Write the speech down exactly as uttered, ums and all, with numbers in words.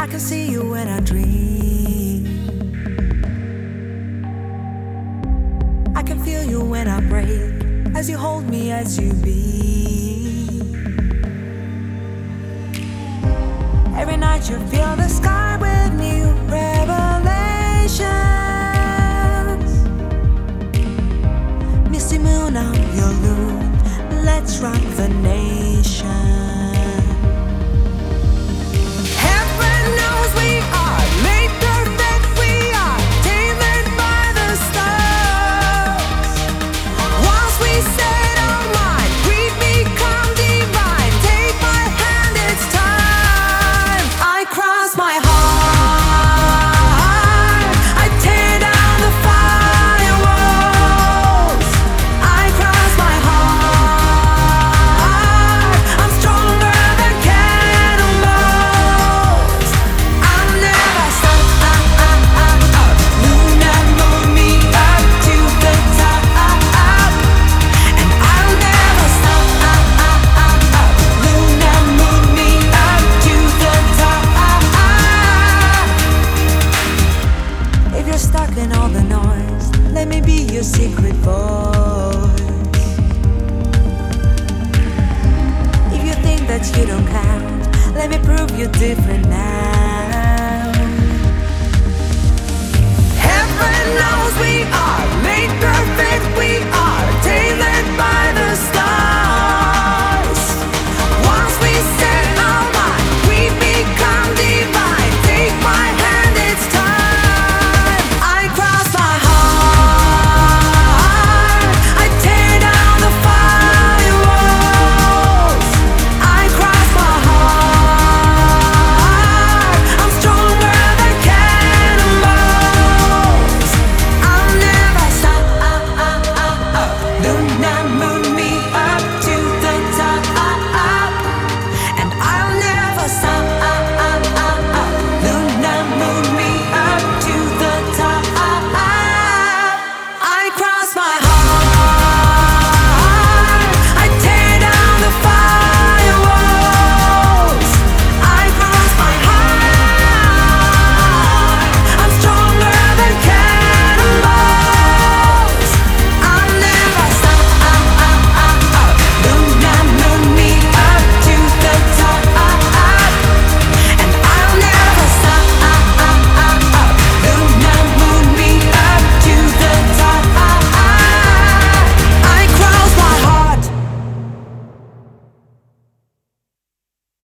I can see you when I dream. I can feel you when I break, as you hold me, as you be. Every night you fill the sky with new revelations. Misty moon of your loom, let's rock the nation. Stuck in all the noise, let me be your secret voice. If you think that you don't count, let me prove you're different now. Heaven knows we are made perfect, we are